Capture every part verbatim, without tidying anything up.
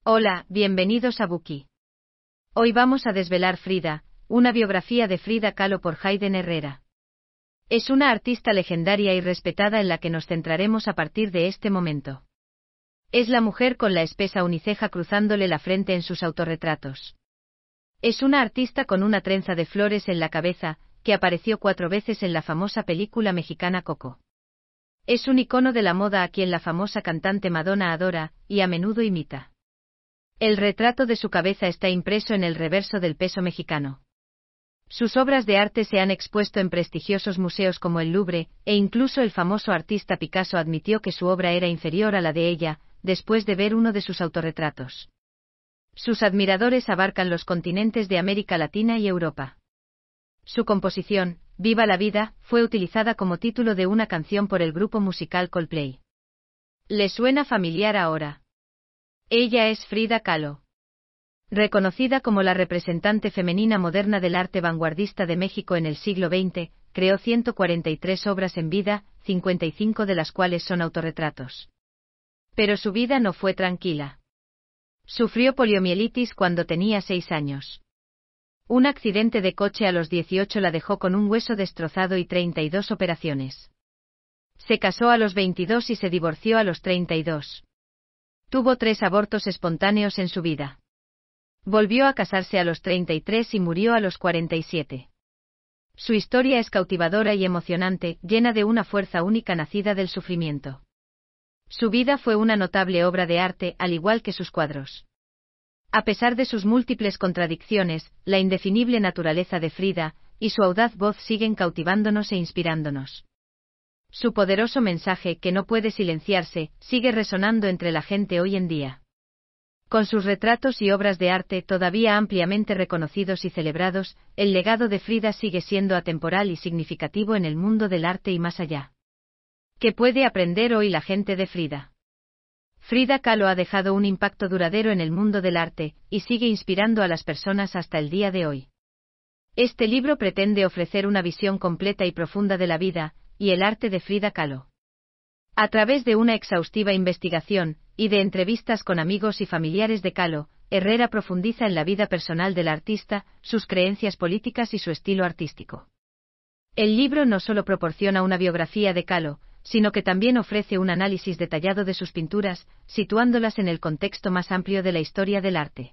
Hola, bienvenidos a Buki. Hoy vamos a desvelar Frida, una biografía de Frida Kahlo por Hayden Herrera. Es una artista legendaria y respetada en la que nos centraremos a partir de este momento. Es la mujer con la espesa uniceja cruzándole la frente en sus autorretratos. Es una artista con una trenza de flores en la cabeza, que apareció cuatro veces en la famosa película mexicana Coco. Es un icono de la moda a quien la famosa cantante Madonna adora, y a menudo imita. El retrato de su cabeza está impreso en el reverso del peso mexicano. Sus obras de arte se han expuesto en prestigiosos museos como el Louvre, e incluso el famoso artista Picasso admitió que su obra era inferior a la de ella, después de ver uno de sus autorretratos. Sus admiradores abarcan los continentes de América Latina y Europa. Su composición, Viva la vida, fue utilizada como título de una canción por el grupo musical Coldplay. ¿Le suena familiar ahora? Ella es Frida Kahlo. Reconocida como la representante femenina moderna del arte vanguardista de México en el siglo veinte, creó ciento cuarenta y tres obras en vida, cincuenta y cinco de las cuales son autorretratos. Pero su vida no fue tranquila. Sufrió poliomielitis cuando tenía seis años. Un accidente de coche a los dieciocho la dejó con un hueso destrozado y treinta y dos operaciones. Se casó a los veintidós y se divorció a los treinta y dos. Tuvo tres abortos espontáneos en su vida. Volvió a casarse a los treinta y tres y murió a los cuarenta y siete. Su historia es cautivadora y emocionante, llena de una fuerza única nacida del sufrimiento. Su vida fue una notable obra de arte, al igual que sus cuadros. A pesar de sus múltiples contradicciones, la indefinible naturaleza de Frida, y su audaz voz siguen cautivándonos e inspirándonos. Su poderoso mensaje, que no puede silenciarse, sigue resonando entre la gente hoy en día. Con sus retratos y obras de arte todavía ampliamente reconocidos y celebrados, el legado de Frida sigue siendo atemporal y significativo en el mundo del arte y más allá. ¿Qué puede aprender hoy la gente de Frida? Frida Kahlo ha dejado un impacto duradero en el mundo del arte, y sigue inspirando a las personas hasta el día de hoy. Este libro pretende ofrecer una visión completa y profunda de la vida y el arte de Frida Kahlo. A través de una exhaustiva investigación, y de entrevistas con amigos y familiares de Kahlo, Herrera profundiza en la vida personal del artista, sus creencias políticas y su estilo artístico. El libro no solo proporciona una biografía de Kahlo, sino que también ofrece un análisis detallado de sus pinturas, situándolas en el contexto más amplio de la historia del arte.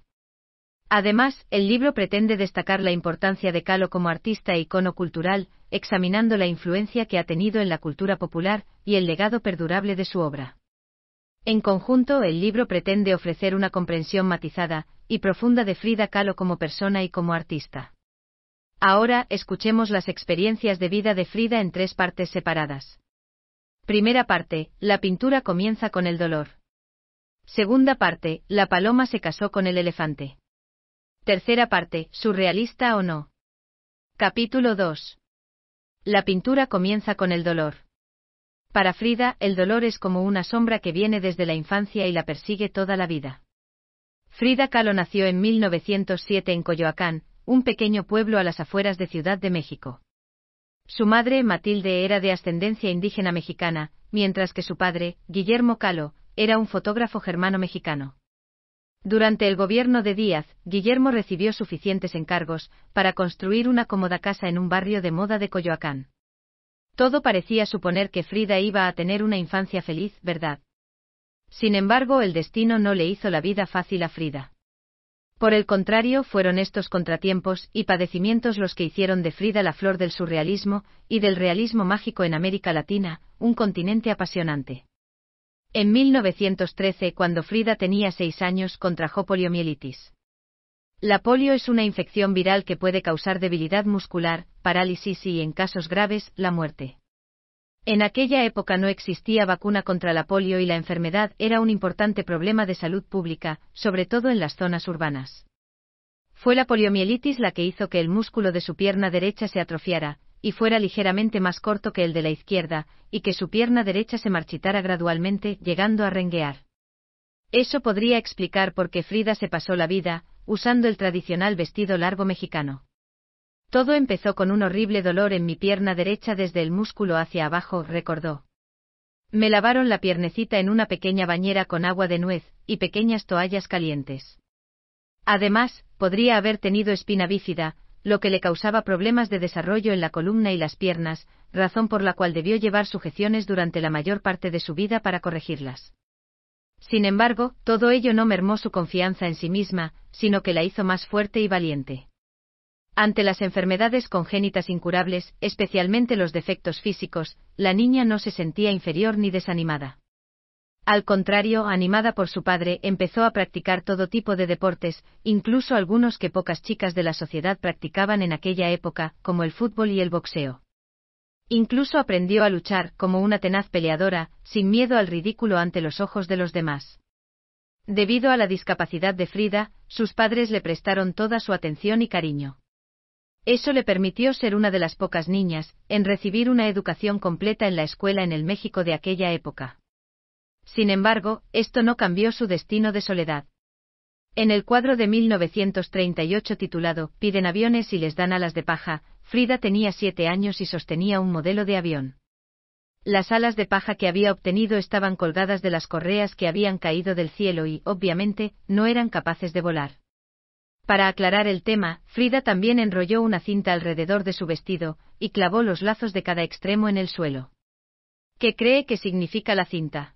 Además, el libro pretende destacar la importancia de Kahlo como artista e icono cultural, examinando la influencia que ha tenido en la cultura popular y el legado perdurable de su obra. En conjunto, el libro pretende ofrecer una comprensión matizada y profunda de Frida Kahlo como persona y como artista. Ahora, escuchemos las experiencias de vida de Frida en tres partes separadas. Primera parte, la pintura comienza con el dolor. Segunda parte, la paloma se casó con el elefante. Tercera parte, ¿surrealista o no? Capítulo dos. La pintura comienza con el dolor. Para Frida, el dolor es como una sombra que viene desde la infancia y la persigue toda la vida. Frida Kahlo nació en mil novecientos siete en Coyoacán, un pequeño pueblo a las afueras de Ciudad de México. Su madre, Matilde, era de ascendencia indígena mexicana, mientras que su padre, Guillermo Kahlo, era un fotógrafo germano-mexicano. Durante el gobierno de Díaz, Guillermo recibió suficientes encargos para construir una cómoda casa en un barrio de moda de Coyoacán. Todo parecía suponer que Frida iba a tener una infancia feliz, ¿verdad? Sin embargo, el destino no le hizo la vida fácil a Frida. Por el contrario, fueron estos contratiempos y padecimientos los que hicieron de Frida la flor del surrealismo y del realismo mágico en América Latina, un continente apasionante. En mil novecientos trece, cuando Frida tenía seis años, contrajo poliomielitis. La polio es una infección viral que puede causar debilidad muscular, parálisis y, en casos graves, la muerte. En aquella época no existía vacuna contra la polio y la enfermedad era un importante problema de salud pública, sobre todo en las zonas urbanas. Fue la poliomielitis la que hizo que el músculo de su pierna derecha se atrofiara, y fuera ligeramente más corto que el de la izquierda, y que su pierna derecha se marchitara gradualmente, llegando a renguear. Eso podría explicar por qué Frida se pasó la vida usando el tradicional vestido largo mexicano. Todo empezó con un horrible dolor en mi pierna derecha desde el músculo hacia abajo, recordó. Me lavaron la piernecita en una pequeña bañera con agua de nuez y pequeñas toallas calientes. Además, podría haber tenido espina bífida, lo que le causaba problemas de desarrollo en la columna y las piernas, razón por la cual debió llevar sujeciones durante la mayor parte de su vida para corregirlas. Sin embargo, todo ello no mermó su confianza en sí misma, sino que la hizo más fuerte y valiente. Ante las enfermedades congénitas incurables, especialmente los defectos físicos, la niña no se sentía inferior ni desanimada. Al contrario, animada por su padre, empezó a practicar todo tipo de deportes, incluso algunos que pocas chicas de la sociedad practicaban en aquella época, como el fútbol y el boxeo. Incluso aprendió a luchar, como una tenaz peleadora, sin miedo al ridículo ante los ojos de los demás. Debido a la discapacidad de Frida, sus padres le prestaron toda su atención y cariño. Eso le permitió ser una de las pocas niñas en recibir una educación completa en la escuela en el México de aquella época. Sin embargo, esto no cambió su destino de soledad. En el cuadro de mil novecientos treinta y ocho titulado Piden aviones y les dan alas de paja, Frida tenía siete años y sostenía un modelo de avión. Las alas de paja que había obtenido estaban colgadas de las correas que habían caído del cielo y, obviamente, no eran capaces de volar. Para aclarar el tema, Frida también enrolló una cinta alrededor de su vestido, y clavó los lazos de cada extremo en el suelo. ¿Qué cree que significa la cinta?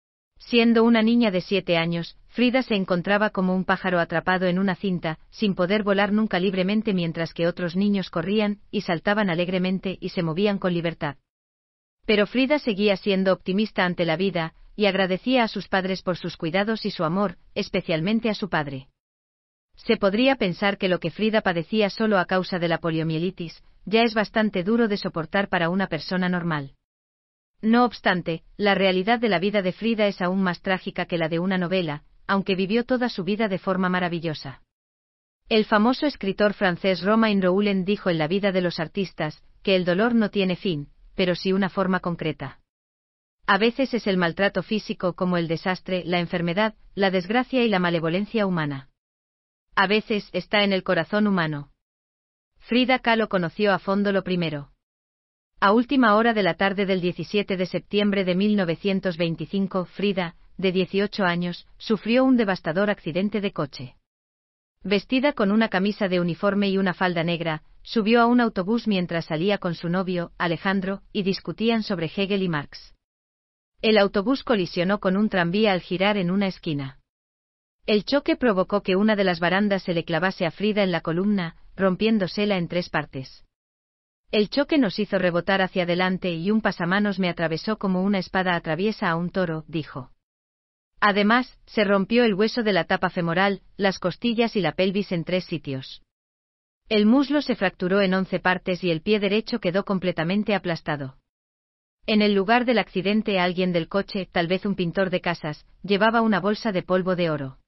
Siendo una niña de siete años, Frida se encontraba como un pájaro atrapado en una cinta, sin poder volar nunca libremente mientras que otros niños corrían y saltaban alegremente y se movían con libertad. Pero Frida seguía siendo optimista ante la vida, y agradecía a sus padres por sus cuidados y su amor, especialmente a su padre. Se podría pensar que lo que Frida padecía solo a causa de la poliomielitis, ya es bastante duro de soportar para una persona normal. No obstante, la realidad de la vida de Frida es aún más trágica que la de una novela, aunque vivió toda su vida de forma maravillosa. El famoso escritor francés Romain Rolland dijo en La vida de los artistas, que el dolor no tiene fin, pero sí una forma concreta. A veces es el maltrato físico como el desastre, la enfermedad, la desgracia y la malevolencia humana. A veces está en el corazón humano. Frida Kahlo conoció a fondo lo primero. A última hora de la tarde del diecisiete de septiembre de mil novecientos veinticinco, Frida, de dieciocho años, sufrió un devastador accidente de coche. Vestida con una camisa de uniforme y una falda negra, subió a un autobús mientras salía con su novio, Alejandro, y discutían sobre Hegel y Marx. El autobús colisionó con un tranvía al girar en una esquina. El choque provocó que una de las barandas se le clavase a Frida en la columna, rompiéndosela en tres partes. El choque nos hizo rebotar hacia adelante y un pasamanos me atravesó como una espada atraviesa a un toro, dijo. Además, se rompió el hueso de la tapa femoral, las costillas y la pelvis en tres sitios. El muslo se fracturó en once partes y el pie derecho quedó completamente aplastado. En el lugar del accidente alguien del coche, tal vez un pintor de casas, llevaba una bolsa de polvo de oro.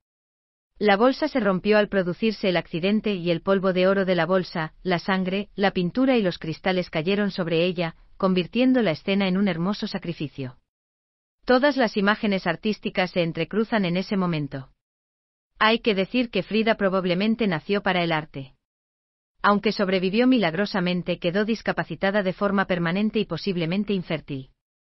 La bolsa se rompió al producirse el accidente y el polvo de oro de la bolsa, la sangre, la pintura y los cristales cayeron sobre ella, convirtiendo la escena en un hermoso sacrificio. Todas las imágenes artísticas se entrecruzan en ese momento. Hay que decir que Frida probablemente nació para el arte. Aunque sobrevivió milagrosamente, quedó discapacitada de forma permanente y posiblemente infértil.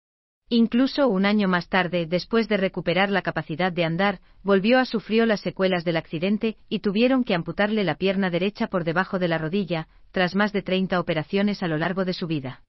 Incluso un año más tarde, después de recuperar la capacidad de andar, volvió a sufrir las secuelas del accidente y tuvieron que amputarle la pierna derecha por debajo de la rodilla, tras más de treinta operaciones a lo largo de su vida.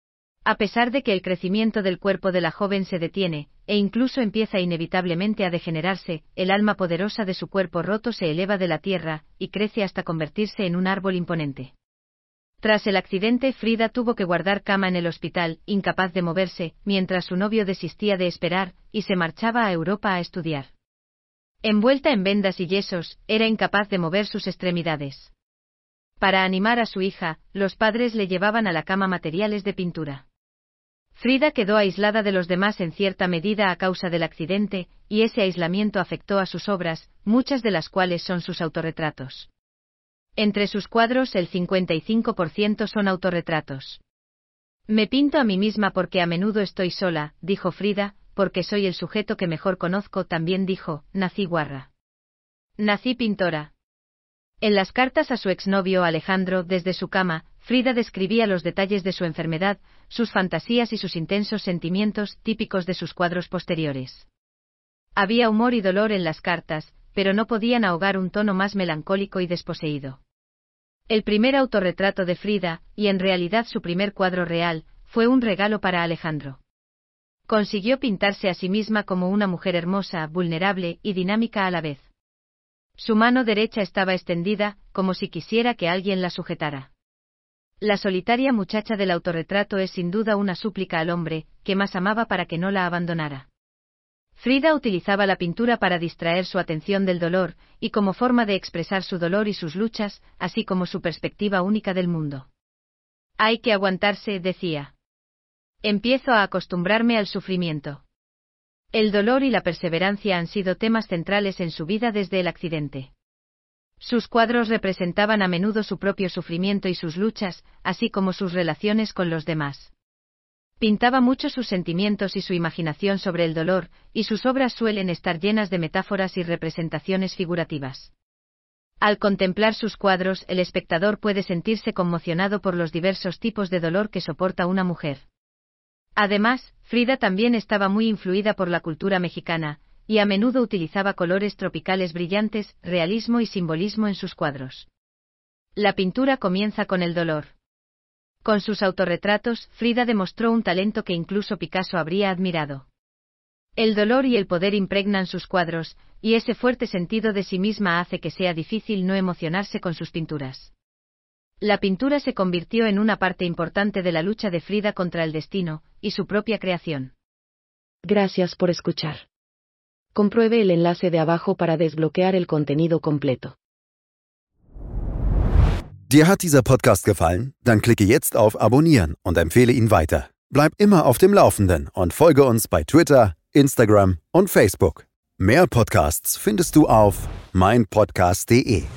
A pesar de que el crecimiento del cuerpo de la joven se detiene, e incluso empieza inevitablemente a degenerarse, el alma poderosa de su cuerpo roto se eleva de la tierra, y crece hasta convertirse en un árbol imponente. Tras el accidente, Frida tuvo que guardar cama en el hospital, incapaz de moverse, mientras su novio desistía de esperar, y se marchaba a Europa a estudiar. Envuelta en vendas y yesos, era incapaz de mover sus extremidades. Para animar a su hija, los padres le llevaban a la cama materiales de pintura. Frida quedó aislada de los demás en cierta medida a causa del accidente, y ese aislamiento afectó a sus obras, muchas de las cuales son sus autorretratos. Entre sus cuadros el cincuenta y cinco por ciento son autorretratos. Me pinto a mí misma porque a menudo estoy sola, dijo Frida, porque soy el sujeto que mejor conozco, también dijo, nací guarra. Nací pintora. En las cartas a su exnovio Alejandro desde su cama, Frida describía los detalles de su enfermedad, sus fantasías y sus intensos sentimientos típicos de sus cuadros posteriores. Había humor y dolor en las cartas, pero no podían ahogar un tono más melancólico y desposeído. El primer autorretrato de Frida, y en realidad su primer cuadro real, fue un regalo para Alejandro. Consiguió pintarse a sí misma como una mujer hermosa, vulnerable y dinámica a la vez. Su mano derecha estaba extendida, como si quisiera que alguien la sujetara. La solitaria muchacha del autorretrato es sin duda una súplica al hombre, que más amaba para que no la abandonara. Frida utilizaba la pintura para distraer su atención del dolor, y como forma de expresar su dolor y sus luchas, así como su perspectiva única del mundo. Hay que aguantarse, decía. Empiezo a acostumbrarme al sufrimiento. El dolor y la perseverancia han sido temas centrales en su vida desde el accidente. Sus cuadros representaban a menudo su propio sufrimiento y sus luchas, así como sus relaciones con los demás. Pintaba mucho sus sentimientos y su imaginación sobre el dolor, y sus obras suelen estar llenas de metáforas y representaciones figurativas. Al contemplar sus cuadros, el espectador puede sentirse conmocionado por los diversos tipos de dolor que soporta una mujer. Además, Frida también estaba muy influida por la cultura mexicana, y a menudo utilizaba colores tropicales brillantes, realismo y simbolismo en sus cuadros. La pintura comienza con el dolor. Con sus autorretratos, Frida demostró un talento que incluso Picasso habría admirado. El dolor y el poder impregnan sus cuadros, y ese fuerte sentido de sí misma hace que sea difícil no emocionarse con sus pinturas. La pintura se convirtió en una parte importante de la lucha de Frida contra el destino, y su propia creación. Gracias por escuchar. Compruebe el enlace de abajo para desbloquear el contenido completo. Dir hat dieser Podcast gefallen? Dann klicke jetzt auf Abonnieren und empfehle ihn weiter. Bleib immer auf dem Laufenden und folge uns bei Twitter, Instagram und Facebook. Mehr Podcasts findest du auf mein podcast punkt de.